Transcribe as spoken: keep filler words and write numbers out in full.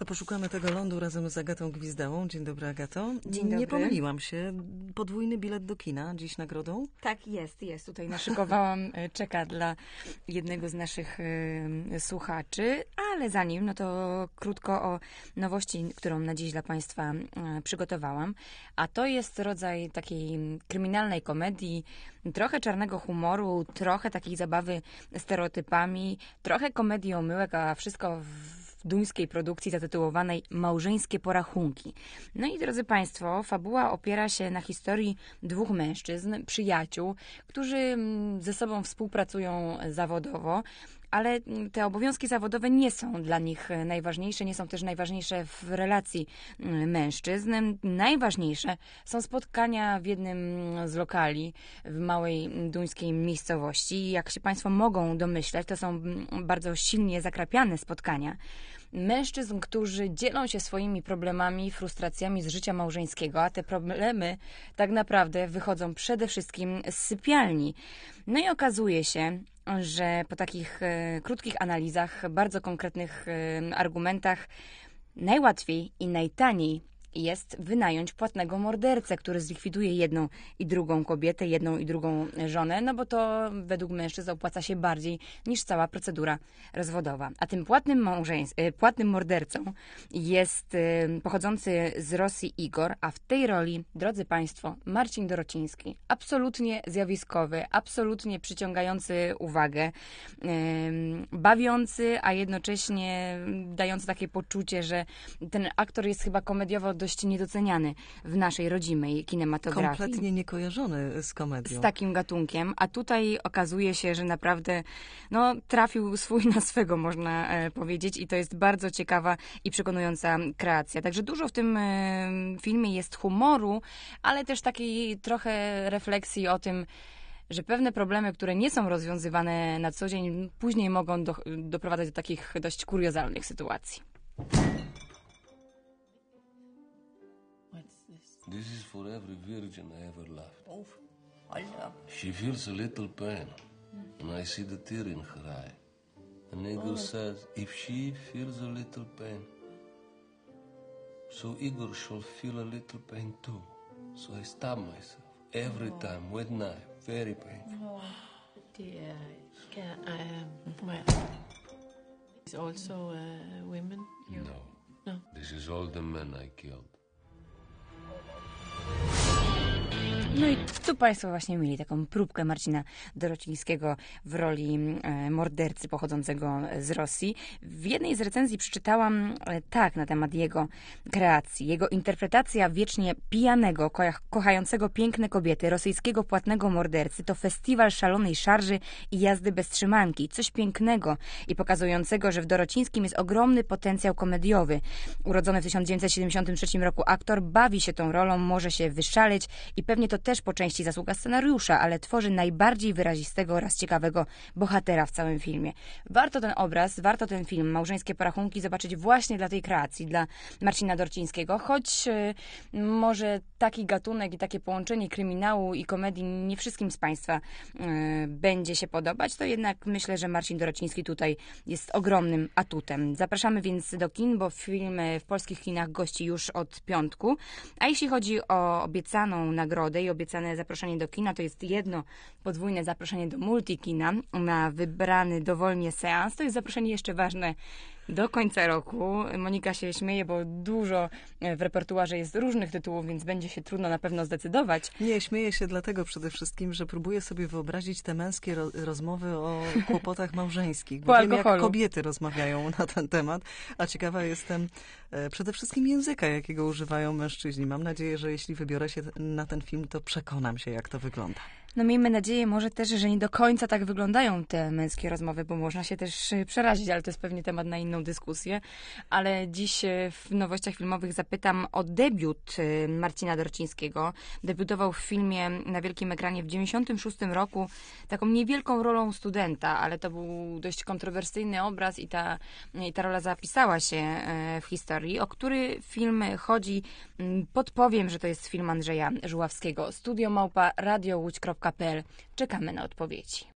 To poszukamy tego lądu razem z Agatą Gwizdałą. Dzień dobry, Agato. Dzień Nie dobry. pomyliłam się. Podwójny bilet do kina dziś nagrodą? Tak, jest, jest. Tutaj naszykowałam, czeka dla jednego z naszych y, słuchaczy, ale zanim, no to krótko o nowości, którą na dziś dla Państwa y, przygotowałam. A to jest rodzaj takiej kryminalnej komedii, trochę czarnego humoru, trochę takiej zabawy stereotypami, trochę komedii omyłek, a wszystko w duńskiej produkcji zatytułowanej Małżeńskie porachunki. No i drodzy Państwo, fabuła opiera się na historii dwóch mężczyzn, przyjaciół, którzy ze sobą współpracują zawodowo, ale te obowiązki zawodowe nie są dla nich najważniejsze, nie są też najważniejsze w relacji mężczyzn. Najważniejsze są spotkania w jednym z lokali w małej duńskiej miejscowości. Jak się Państwo mogą domyśleć, to są bardzo silnie zakrapiane spotkania mężczyzn, którzy dzielą się swoimi problemami, frustracjami z życia małżeńskiego, a te problemy tak naprawdę wychodzą przede wszystkim z sypialni. No i okazuje się, że po takich e, krótkich analizach, bardzo konkretnych e, argumentach, najłatwiej i najtaniej jest wynająć płatnego mordercę, który zlikwiduje jedną i drugą kobietę, jedną i drugą żonę, no bo to według mężczyzn opłaca się bardziej niż cała procedura rozwodowa. A tym płatnym, małżeńs- płatnym mordercą jest pochodzący z Rosji Igor, a w tej roli, drodzy Państwo, Marcin Dorociński. Absolutnie zjawiskowy, absolutnie przyciągający uwagę, bawiący, a jednocześnie dający takie poczucie, że ten aktor jest chyba komediowo dość niedoceniany w naszej rodzimej kinematografii. Kompletnie niekojarzony z komedią. Z takim gatunkiem, a tutaj okazuje się, że naprawdę no, trafił swój na swego, można e, powiedzieć, i to jest bardzo ciekawa i przekonująca kreacja. Także dużo w tym e, filmie jest humoru, ale też takiej trochę refleksji o tym, że pewne problemy, które nie są rozwiązywane na co dzień, później mogą do, doprowadzać do takich dość kuriozalnych sytuacji. This is for every virgin I ever loved. Oh, Allah. She feels a little pain, and I see the tear in her eye. And Igor says, if she feels a little pain, so Igor shall feel a little pain too. So I stab myself every time with knife, very painful. No, dear. Can I, um, well, it's also uh, women. You... No. No. This is all the men I killed. No i tu Państwo właśnie mieli taką próbkę Marcina Dorocińskiego w roli e, mordercy pochodzącego z Rosji. W jednej z recenzji przeczytałam e, tak na temat jego kreacji. Jego interpretacja wiecznie pijanego, ko- kochającego piękne kobiety, rosyjskiego płatnego mordercy to festiwal szalonej szarży i jazdy bez trzymanki. Coś pięknego i pokazującego, że w Dorocińskim jest ogromny potencjał komediowy. Urodzony w tysiąc dziewięćset siedemdziesiątym trzecim roku aktor bawi się tą rolą, może się wyszaleć i pewnie to też po części zasługa scenariusza, ale tworzy najbardziej wyrazistego oraz ciekawego bohatera w całym filmie. Warto ten obraz, warto ten film Małżeńskie porachunki zobaczyć właśnie dla tej kreacji, dla Marcina Dorocińskiego, choć y, może taki gatunek i takie połączenie kryminału i komedii nie wszystkim z Państwa y, będzie się podobać, to jednak myślę, że Marcin Dorociński tutaj jest ogromnym atutem. Zapraszamy więc do kin, bo film w polskich kinach gości już od piątku, a jeśli chodzi o obiecaną nagrodę i obiecane zaproszenie do kina, to jest jedno podwójne zaproszenie do multikina na wybrany dowolnie seans. To jest zaproszenie jeszcze ważne do końca roku. Monika się śmieje, bo dużo w repertuarze jest różnych tytułów, więc będzie się trudno na pewno zdecydować. Nie, śmieję się dlatego przede wszystkim, że próbuję sobie wyobrazić te męskie ro- rozmowy o kłopotach małżeńskich. Bo Po wiem, jak alkoholu. kobiety rozmawiają na ten temat, a ciekawa jestem e, przede wszystkim języka, jakiego używają mężczyźni. Mam nadzieję, że jeśli wybiorę się na ten film, to przekonam się, jak to wygląda. No miejmy nadzieję może też, że nie do końca tak wyglądają te męskie rozmowy, bo można się też przerazić, ale to jest pewnie temat na inną dyskusję. Ale dziś w nowościach filmowych zapytam o debiut Marcina Dorocińskiego. Debiutował w filmie na wielkim ekranie w dziewięćdziesiątym szóstym roku taką niewielką rolą studenta, ale to był dość kontrowersyjny obraz i ta, i ta rola zapisała się w historii. O który film chodzi? Podpowiem, że to jest film Andrzeja Żuławskiego. Studio małpa radio łódź kropka p l. Czekamy na odpowiedzi.